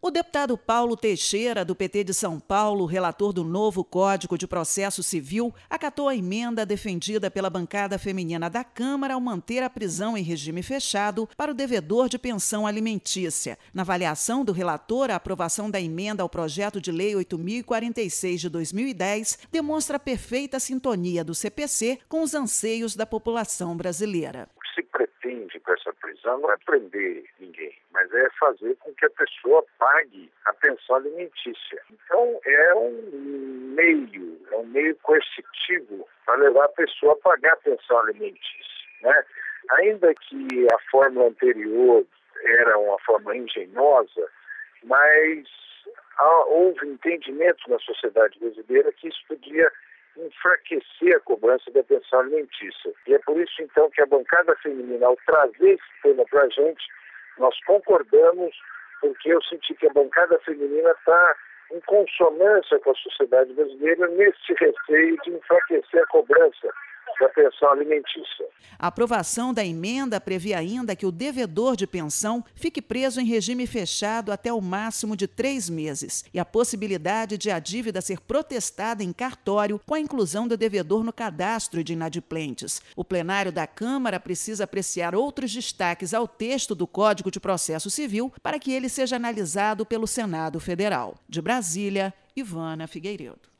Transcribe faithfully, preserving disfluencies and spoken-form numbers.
O deputado Paulo Teixeira, do P T de São Paulo, relator do novo Código de Processo Civil, acatou a emenda defendida pela bancada feminina da Câmara ao manter a prisão em regime fechado para o devedor de pensão alimentícia. Na avaliação do relator, a aprovação da emenda ao projeto de lei oito mil e quarenta e seis de dois mil e dez demonstra perfeita sintonia do C P C com os anseios da população brasileira. O que se pretende com essa prisão não é prender ninguém, mas é fazer com que a pessoa pague a pensão alimentícia. Então, é um meio, é um meio coercitivo para levar a pessoa a pagar a pensão alimentícia, né? Ainda que a fórmula anterior era uma forma engenhosa, mas houve entendimento na sociedade brasileira que isso podia enfraquecer a cobrança da pensão alimentícia. E é por isso, então, que a bancada feminina, ao trazer esse tema para a gente, nós concordamos, porque eu senti que a bancada feminina está em consonância com a sociedade brasileira nesse receio de enfraquecer a cobrança da pensão alimentícia. A aprovação da emenda prevê ainda que o devedor de pensão fique preso em regime fechado até o máximo de três meses e a possibilidade de a dívida ser protestada em cartório com a inclusão do devedor no cadastro de inadimplentes. O plenário da Câmara precisa apreciar outros destaques ao texto do Código de Processo Civil para que ele seja analisado pelo Senado Federal. De Brasília, Ivana Figueiredo.